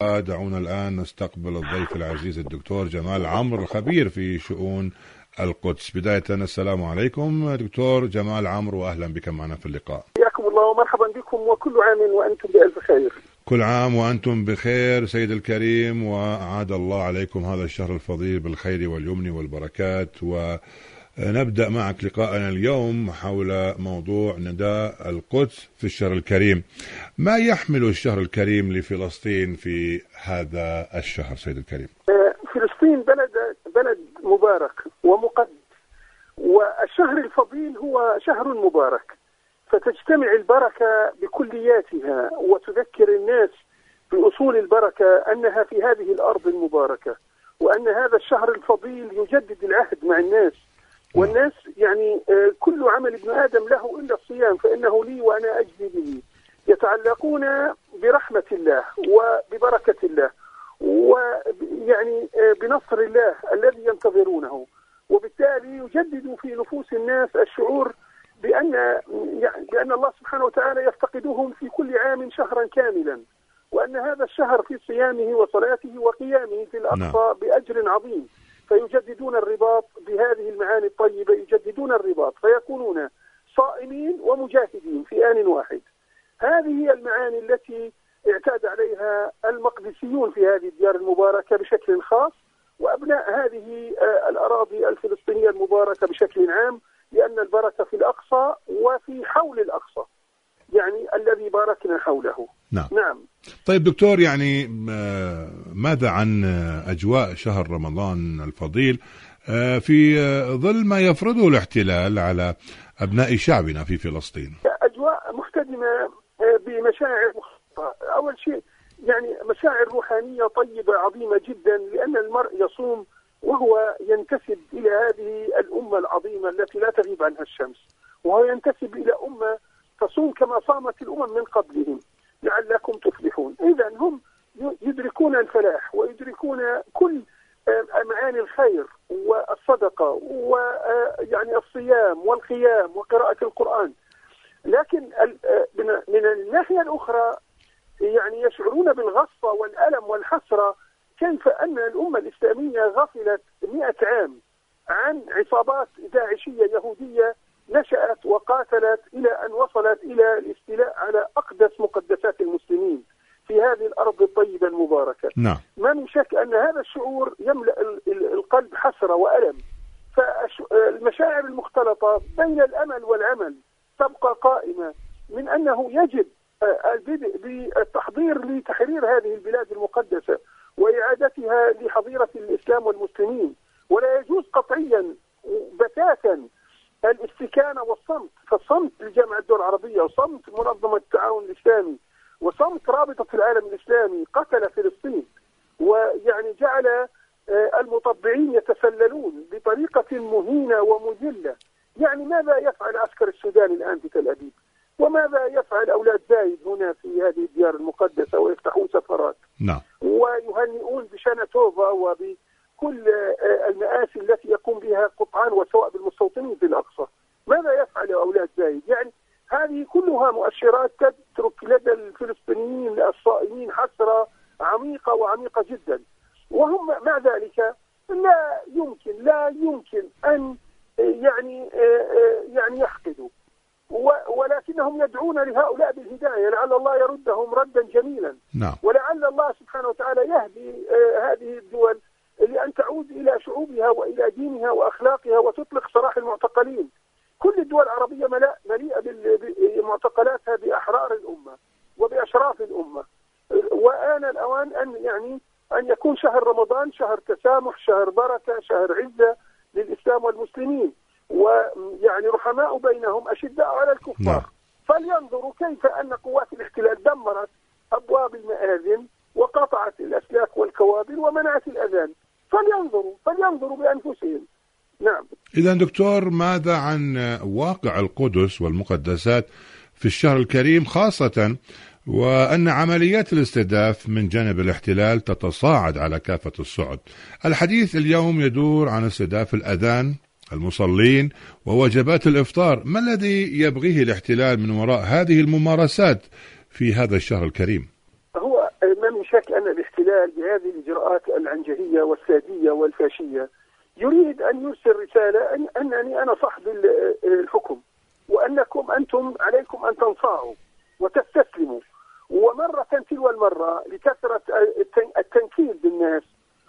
اللقاء دعونا الآن نستقبل الضيف العزيز الدكتور جمال عمرو الخبير في شؤون القدس. بداية السلام عليكم دكتور جمال عمرو، وأهلا بك معنا في اللقاء. حياكم الله ومرحبا بكم، وكل عام وأنتم بألف خير. كل عام وأنتم بخير سيد الكريم، وأعاد الله عليكم هذا الشهر الفضيل بالخير واليمن والبركات. ونبدأ معك لقاءنا اليوم حول موضوع نداء القدس في الشهر الكريم. ما يحمل الشهر الكريم لفلسطين في هذا الشهر سيد الكريم؟ فلسطين بلد مبارك ومقدس، والشهر الفضيل هو شهر مبارك، فتجتمع البركة بكلياتها وتذكر الناس بأصول البركة أنها في هذه الأرض المباركة، وأن هذا الشهر الفضيل يجدد العهد مع الناس. والناس يعني كل عمل ابن آدم له إلا الصيام فإنه لي وأنا أجزي به، يتعلقون برحمة الله وببركة الله ويعني بنصر الله الذي ينتظرونه، وبالتالي يجدد في نفوس الناس الشعور بأن الله سبحانه وتعالى يفتقدهم في كل عام شهرا كاملا، وأن هذا الشهر في صيامه وصلاته وقيامه في الأقصى بأجر عظيم، فيجددون الرباط بهذه المعاني الطيبة، يجددون الرباط فيكونون صائمين ومجاهدين في آن واحد. هذه هي المعاني التي اعتاد عليها المقدسيون في هذه الديار المباركة بشكل خاص، وأبناء هذه الأراضي الفلسطينية المباركة بشكل عام، لأن البركة في الأقصى وفي حول الأقصى، يعني الذي باركنا حوله. نعم. طيب دكتور، يعني ماذا عن أجواء شهر رمضان الفضيل في ظل ما يفرضه الاحتلال على أبناء شعبنا في فلسطين؟ أجواء محتدمة بمشاعر مختلفة. أول شيء يعني مشاعر روحانية طيبة عظيمة جدا، لأن المرء يصوم وهو ينتسب إلى هذه الأمة العظيمة التي لا تغيب عنها الشمس، وهو ينتسب إلى أمة تصوم كما صامت الأمم من قبلهم لعلكم تفلحون. إذن هم يدركون الفلاح ويدركون كل معاني الخير والصدقة ويعني الصيام والقيام وقراءة القرآن، لكن من الناحية الأخرى يعني يشعرون بالغصة والألم والحسرة، كيف أن الأمة الإسلامية غفلت 100 عام عن عصابات داعشية يهودية نشأت وقاتلت إلى أن وصلت إلى الاستيلاء على أقدس مقدسات المسلمين في هذه الأرض الطيبة المباركة. نعم. ما من شك أن هذا الشعور يملأ القلب حسرة وألم، فالمشاعر المختلطة بين الأمل والعمل تبقى قائمة، من أنه يجب البدء بالتحضير لتحرير هذه البلاد المقدسة وإعادتها لحظيرة الإسلام والمسلمين، ولا يجوز قطعيا بتاتا الاستكانة والصمت، فالصمت لجامعة الدول العربية وصمت منظمة التعاون الإسلامي وصمت رابطة العالم الإسلامي قتل فلسطين، ويعني جعل المطبعين يتسللون بطريقة مهينة ومذلة. يعني ماذا يفعل عسكر السودان الآن في تل أبيب؟ وماذا يفعل أولاد زايد هنا في هذه الديار المقدسة؟ ويفتحون سفرات ويهنئون بشنتوفا وبكل المآسي التي يقوم بها قطعان وسواء بالمستوطنين في الأقصى. ماذا يفعل أولاد زايد؟ يعني هذه كلها مؤشرات تترك لدى الفلسطينيين الصائمين حسرة عميقة وعميقة جدا، وهم مع ذلك لا يمكن أن يعني يحقدوا، ولكنهم يدعون لهؤلاء بالهداية، لعل الله يردهم ردا جميلا. ولعل الله سبحانه وتعالى يهدي هذه الدول لأن تعود إلى شعوبها وإلى دينها وأخلاقها وتطلق سراح المعتقلين. كل الدول العربية مليئة بمعتقلاتها بأحرار الأمة وبأشراف الأمة، وآن الأوان أن يكون شهر رمضان شهر تسامح، شهر بركة، شهر عزة للإسلام والمسلمين، ويعني رحماء بينهم أشداء على الكفار. فلينظروا كيف أن قوات الاحتلال دمرت أبواب المآذن وقطعت الأسلاك والكوابل ومنعت الأذان. فلينظروا بأنفسهم. نعم. إذن دكتور، ماذا عن واقع القدس والمقدسات في الشهر الكريم، خاصة وأن عمليات الاستهداف من جانب الاحتلال تتصاعد على كافة الصعد؟ الحديث اليوم يدور عن استهداف الأذان، المصلين، ووجبات الإفطار. ما الذي يبغيه الاحتلال من وراء هذه الممارسات في هذا الشهر الكريم؟ هو ما من شك أن الاحتلال الاحتلال بهذه الإجراءات العنجهية والسادية والفاشية يريد أن يرسل رسالة أنني أنا صاحب الحكم، وأنكم أنتم عليكم أن تنصاعوا وتستسلموا. ومرة تلو المرة لكثرة التنكيل بالناس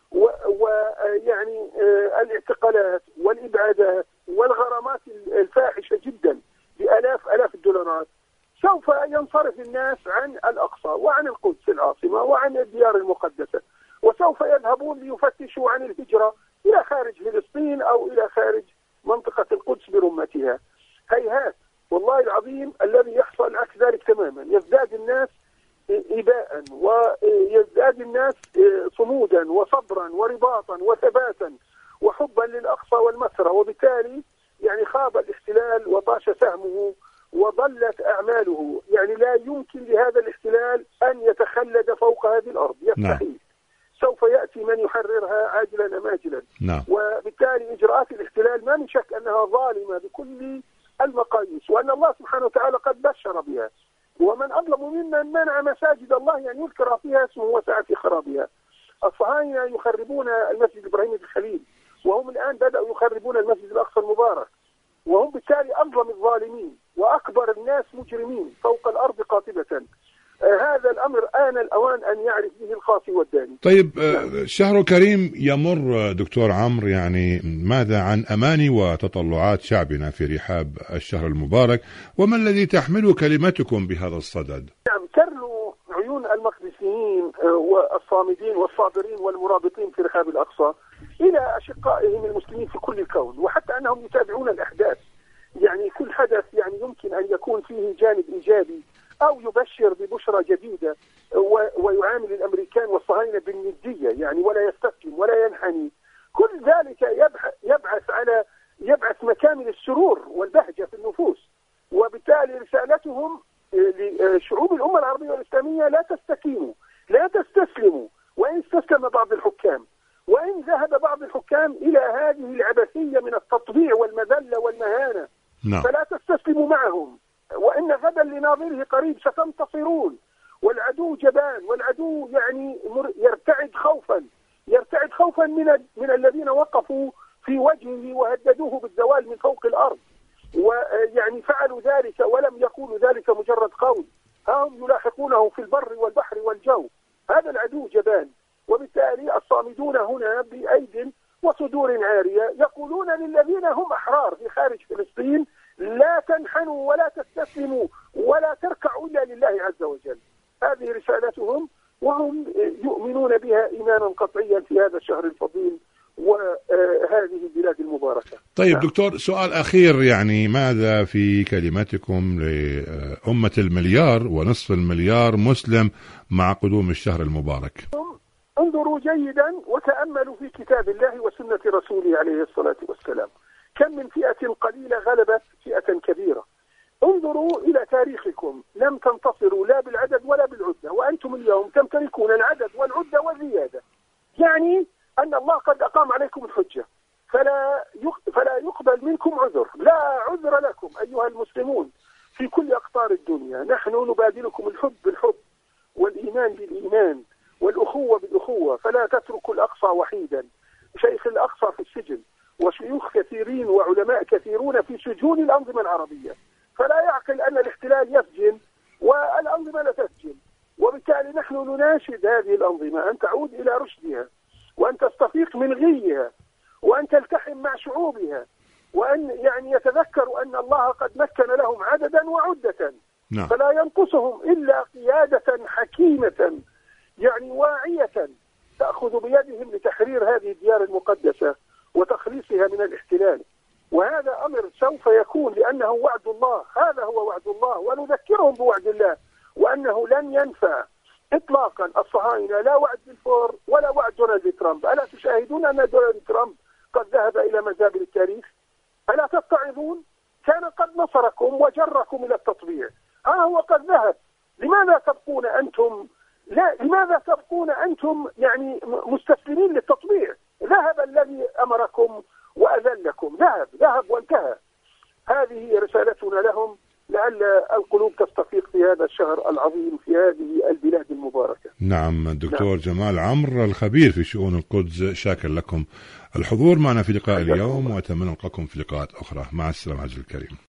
ويعني الاعتقالات والإبعادات والغرامات الفاحشة جدا بآلاف الدولارات، سوف ينصرف الناس عن الأقصى وعن القدس العاصمة وعن الديار المقدسة، وسوف يذهبون ليفتشوا عن الهجرة إلى خارج فلسطين أو إلى خارج منطقة القدس برمتها. هيهات، والله العظيم الذي يحصل عكس ذلك تماما. يزداد الناس إباء ويزداد الناس صمودا وصبرا ورباطا وثباتا وحبا للأقصى والمسرى، وبالتالي يعني خاب الاحتلال وطاش سهمه وضلت أعماله. يعني لا يمكن لهذا الاحتلال أن يتخلد فوق هذه الأرض، يستحيل. سوف يأتي من يحررها عاجلا أم آجلا. وبالتالي إجراءات الاحتلال ما من شك أنها ظالمة بكل المقاييس، وأن الله سبحانه وتعالى قد بشر بها. ومن أظلم ممن منع مساجد الله أن يذكر فيها اسمه وسعى في خرابها. الصهاينة يخربون المسجد الإبراهيمي في الخليل، وهم الآن بدأوا يخربون المسجد الأقصى المبارك، وهم بالتالي أظلم الظالمين وأكبر الناس مجرمين فوق الأرض قاطبة. هذا الأمر آن الأوان أن يعرف به الخاصي والداني. طيب، شهر كريم يمر دكتور عمرو، يعني ماذا عن أماني وتطلعات شعبنا في رحاب الشهر المبارك، وما الذي تحمله كلمتكم بهذا الصدد؟ نعم، ترنو عيون المقدسيين والصامدين والصابرين والمرابطين في رحاب الأقصى إلى أشقائهم المسلمين في كل الكون، وحتى أنهم يتابعون الأحداث. يعني كل حدث يعني يمكن أن يكون فيه جانب إيجابي أو يبشر ببشرى جديدة، ويعامل الأمريكان والصهاينة بالندية يعني ولا يستسلم ولا ينحني. كل ذلك يبعث مكامن السرور والبهجة في النفوس. وبالتالي رسالتهم لشعوب الأمة العربية والإسلامية: لا تستكينوا، لا تستسلموا، وإن استسلم بعض الحكام، وإن ذهب بعض الحكام إلى هذه العبثية من التطبيع والمذلة والمهانة، فلا تستسلموا معهم، وإن غدا لناظره قريب، ستنتصرون. والعدو جبان، والعدو يعني يرتعد خوفا من الذين وقفوا في وجهه وهددوه بالزوال من فوق الأرض، ويعني فعلوا ذلك ولم يقولوا ذلك مجرد قول، هم يلاحقونه في البر والبحر والجو. هذا العدو جبان، وبالتالي الصامدون هنا بأيد وصدور عارية يقولون للذين هم أحرار في خارج فلسطين: لا تنحنوا ولا تستسلموا ولا تركعوا إلا لله عز وجل. هذه رسالتهم، وهم يؤمنون بها إيمانا قطعيا في هذا الشهر الفضيل وهذه البلاد المباركة. طيب دكتور، سؤال أخير، يعني ماذا في كلمتكم لأمة المليار ونصف المليار مسلم مع قدوم الشهر المبارك؟ انظروا جيدا وتأملوا في كتاب الله وسنة رسوله عليه الصلاة والسلام. كم من فئة قليلة غلبت فئة كبيرة. انظروا إلى تاريخكم، لم تنتصروا لا بالعدد ولا بالعدة، وأنتم اليوم تمتلكون العدد والعدة والزيادة. يعني أن الله قد أقام عليكم الحجة، فلا يقبل منكم عذر، لا عذر لكم أيها المسلمون في كل أقطار الدنيا. نحن نبادلكم الحب بالحب والإيمان بالإيمان والأخوة بالأخوة، فلا تتركوا الأقصى وحيدا. شيخ الأقصى في السجن، وشيوخ كثيرين وعلماء كثيرون في سجون الأنظمة العربية، فلا يعقل أن الاحتلال يسجن والأنظمة لا تسجن. وبالتالي نحن نناشد هذه الأنظمة أن تعود إلى رشدها، وأن تستفيق من غيها، وأن تلتحم مع شعوبها، وأن يعني يتذكروا أن الله قد مكن لهم عددا وعدة، فلا ينقصهم إلا قيادة حكيمة يعني واعية تأخذ بيدهم لتحرير هذه الديار المقدسة وتخليصها من الاحتلال. وهذا أمر سوف يكون لأنه وعد الله، هذا هو وعد الله، ونذكرهم بوعد الله، وأنه لن ينفع إطلاقا الصهاينة لا وعد بلفور ولا وعد دونالد ترامب. ألا تشاهدون أن دونالد ترامب قد ذهب إلى مزابل التاريخ؟ ألا تتعظون؟ كان قد نصركم وجركم إلى التطبيع، هو قد ذهب. لماذا تبقون أنتم يعني مستسلمين للتطبيع؟ ذهب الذي أمركم وأذلكم، ذهب وانتهى. هذه رسالتنا لهم: لا ولعل القلوب تستفيق في هذا الشهر العظيم في هذه البلاد المباركة. نعم. الدكتور جمال عمرو الخبير في شؤون القدس، شاكر لكم الحضور معنا في لقاء اليوم، وأتمنى ألقاكم في لقاءات أخرى. مع السلامة عزيزي الكريم.